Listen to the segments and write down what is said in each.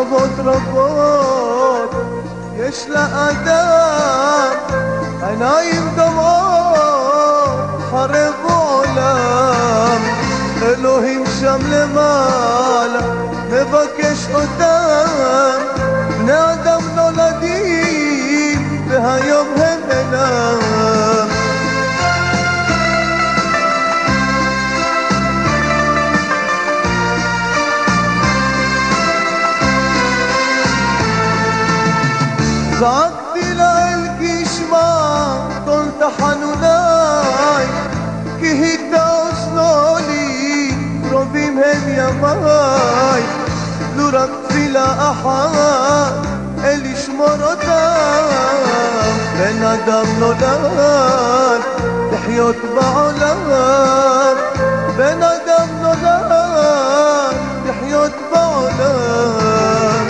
רבות רבות יש לאדם, עיניים דומעות חרב עולם. אלוהים שם למעלה מבקש אותם, בני אדם נולדים והיום הם אינם. זעקתי לאל כי ישמע קול תחנוני, כי היטה אוזנו לי קרובים הם ימיי. לו רק תפילה אחת אל ישמור אותם, בן אדם נולד לחיות בעולם, בן אדם נולד לחיות בעולם.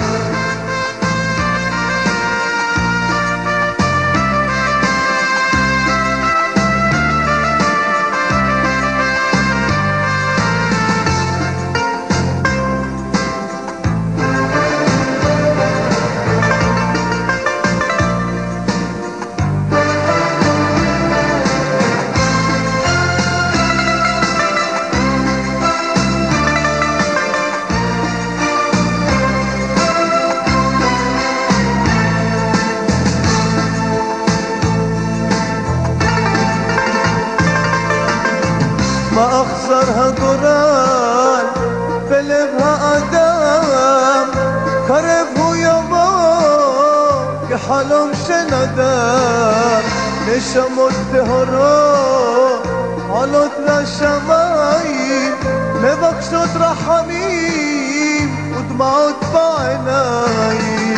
מה אכזר הגורל בלב האדם, קרב הוא ימו כחלום שנדם. נשמות טהורות עולות לשמיים, מבקשות רחמים ודמעות בעיניים.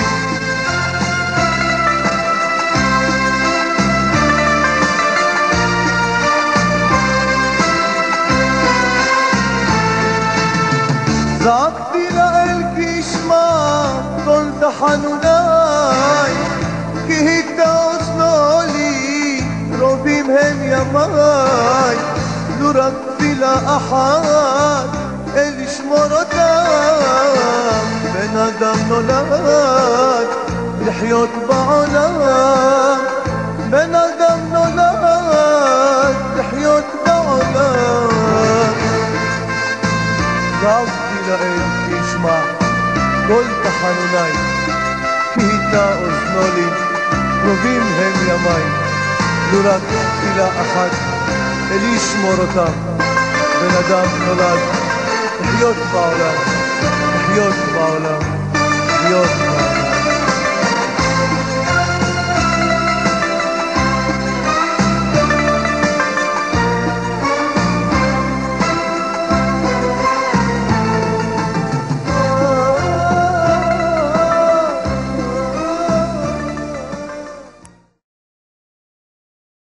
זעקתי לאל כי ישמע קול תחנוני, כי היטה אוזנו לי קרובים הם ימיי. לו רק תפילה אחת אל ישמור אותם, בן אדם נולד לחיות בעולם, בן אדם נולד לחיות בעולם. זעקתי לאל כי ישמע קול תחנוני, כי היטה אוזנו לי קרובים הם ימיי. לו רק תפילה אחת אל ישמור אותם, בן אדם נולד לחיות בעולם, לחיות בעולם, לחיות בעולם.